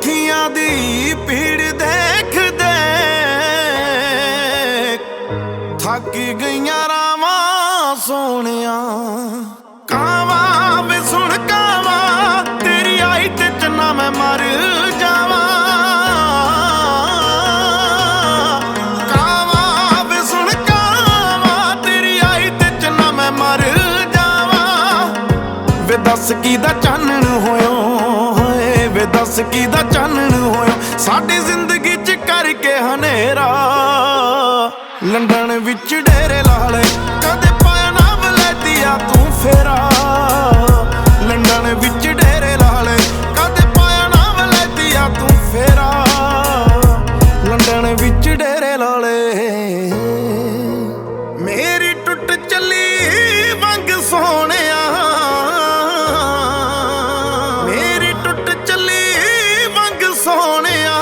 ਅੱਖੀਆਂ ਦੀ ਪੀੜ ਦੇਖ ਥੱਕ ਗਈਆਂ ਰਾਵਾਂ ਸੋਹਣਿਆ। ਕਾਵਾਂ ਵੇ ਸੁਣ ਕਾਵਾਂ ਤੇਰੀ ਆਈ ਤੇ ਚੰਨਾ ਮੈਂ ਮਰ ਜਾਵਾਂ। ਕਾਵਾਂ ਵੇ ਸੁਣ ਕਾਵਾਂ ਤੇਰੀ ਆਈ ਤੇ ਚੰਨਾ ਮੈਂ ਮਰ ਜਾਵਾਂ। ਵੇ ਦੱਸ ਕਿਹਦਾ ਚਾਨਣ ਹੋਇਓ ਹੋਏ, ਵੇ ਦੱਸ ਕਿਹਦਾ ਚਾਨਣ ਹੋਇਓ ਸਾਡੀ ਜ਼ਿੰਦਗੀ ਚ ਕਰਕੇ ਹਨੇਰਾ। ਲੰਡਨ ਵਿੱਚ ਡੇਰੇ ਲਾ ਲਏ ਕਦੇ ਪਾਇਆ ਨਾ ਵਲੈਤੀਆ ਤੂੰ ਫੇਰਾ। ਲੰਡਨ ਵਿੱਚ ਡੇਰੇ ਲਾ ਲਏ ਕਦੇ ਪਾਇਆ ਨਾ ਵਲੈਤੀਆ ਤੂੰ ਫੇਰਾ। ਲੰਡਨ ਵਿੱਚ ਡੇਰੇ ਲਾ ਲਏ। ਮੇਰੀ ਟੁੱਟ ਚੱਲੀ ਵੰਗ ਸੋਹਣਿਆ, ਮੇਰੀ ਟੁੱਟ ਚੱਲੀ ਵੰਗ ਸੋਹਣਿਆ।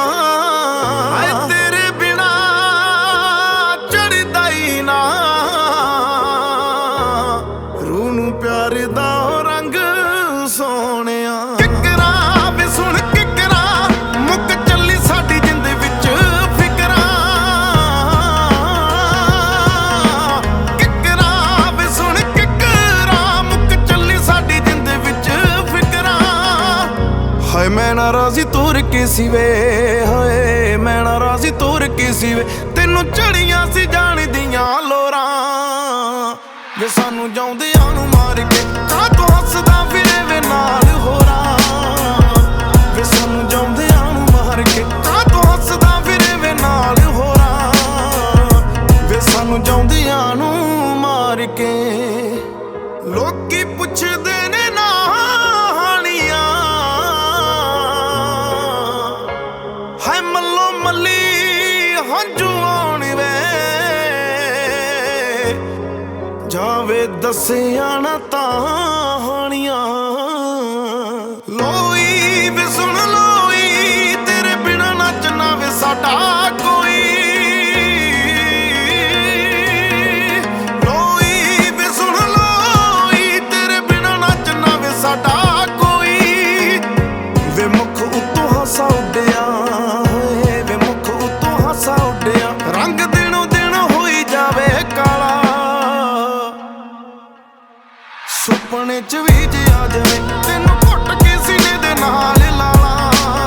ਪਿਆਰ ਦਾ ਰੰਗ ਸੋਹਣਿਆ। ਕਿਕਰਾਂ ਵੇ ਸੁਣ ਕਿਕਰਾਂ ਮੁੱਕ ਚੱਲੀ ਸਾਡੀ ਜਿੰਦ ਵਿੱਚ ਫਿਕਰਾਂ। ਕਿਕਰਾਂ ਵੇ ਸੁਣ ਕਿਕਰਾਂ ਮੁੱਕ ਚੱਲੀ ਸਾਡੀ ਜਿੰਦ ਵਿੱਚ ਫਿਕਰਾਂ। ਹਾਏ ਮੈਂ ਨਾ ਰਾਜ਼ੀ ਤੋਰ ਕੇ ਸੀ ਵੇ, ਹਾਏ ਮੈਂ ਨਾ ਰਾਜ਼ੀ ਤੋਰ ਕੇ ਸੀ ਵੇ। ਤੈਨੂੰ ਚੜੀਆਂ ਸੀ ਜਾਣ ਦੀਆਂ ਲੋਰਾਂ ਵੇ ਸਾਨੂੰ ਜਾਉਂਦਿਆਂ ਨੂੰ ਮਾਰ ਕੇ ਕਾਹਤੋਂ ਹੱਸਦਾ ਫਿਰੇ ਵੇ ਨਾਲ ਹੋਰਾਂ। ਵੇ ਸਾਨੂੰ ਜਾਉਂਦਿਆਂ ਨੂੰ ਮਾਰ ਕੇ ਕਾਹਤੋਂ ਹੱਸਦਾ ਫਿਰੇ ਵੇ ਨਾਲ ਹੋਰਾਂ। ਵੇ ਸਾਨੂੰ ਜਾਉਂਦਿਆਂ ਨੂੰ ਮਾਰ ਕੇ। ਲੋਕੀ ਪੁੱਛਦੇ ਨੇ ਨਾਣੀਆਂ ਹਾਏ ਮੱਲੋ ਮੱਲੀ ਹੰਝੂ ਆਉਣ ਵੇ। ਜਾਵੇ ਦੱਸਿਆ ਨਾ ਤਾਣੀਆਂ। ਲੋਈ ਵੇ ਸੁਣ ਲੋਈ ਤੇਰੇ ਬਿਨਾਂ ਨੱਚਣਾ ਵੇ ਸਾਡਾ ਕੋਈ। ਲੋਈ ਵੇ ਸੁਣ ਲੋਈ ਤੇਰੇ ਬਿਨਾਂ ਨੱਚਣਾ ਵੇ ਸਾਡਾ ਕੋਈ। ਵੇ ਮੁੱਖ ਉੱਤੋਂ ਹਾਸਾ ਉੱਡਿਆ, ਵੇ ਮੁੱਖ ਉੱਤੋਂ ਹਾਸਾ ਉੱਡਿਆ। ਰੰਗ ਦਿਨੋਂ ਦਿਨ ਹੋਈ ਜਾਵੇ ਕਾਲਾ। ਸੁਪਨੇ ਚ ਵੀ ਜੇ ਆ ਜਾਵੇ ਤੈਨੂੰ ਘੁੱਟ ਕੇ ਸੀਨੇ ਦੇ ਨਾਲ ਲਾਲਾ।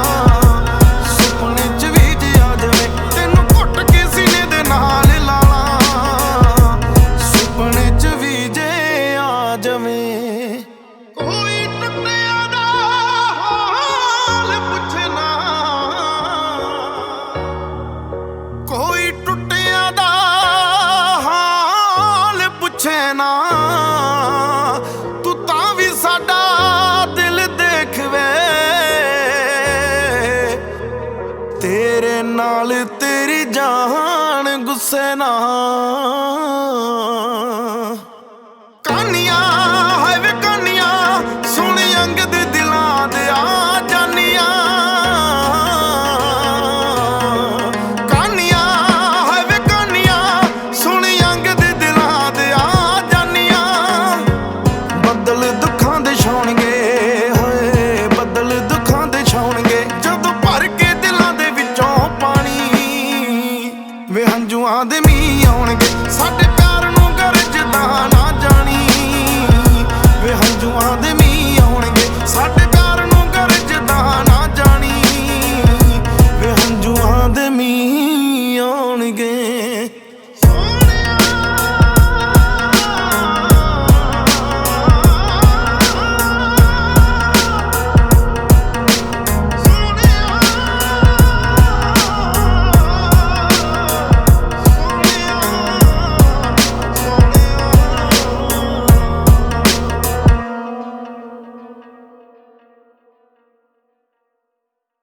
ਸੁਪਨੇ ਚ ਵੀ ਜੇ ਆ ਜਾਵੇ ਤੈਨੂੰ ਘੁੱਟ ਕੇ ਸੀਨੇ ਦੇ ਨਾਲ ਲਾਲਾ। ਸੁਪਨੇ ਚ ਵੀ ਜੇ ਆ ਜਾਵੇ। ਕੋਈ ਟੁੱਟਿਆ ਦਾ ਹਾਲ ਪੁੱਛੇ ਨਾ, ਕੋਈ ਟੁੱਟਿਆ ਦਾ ਹਾਲ ਪੁੱਛੇ ਨਾ। ਤੇਰੇ ਨਾਲ ਤੇਰੀ ਜਾਨ ਗੁੱਸੇ ਨਾ।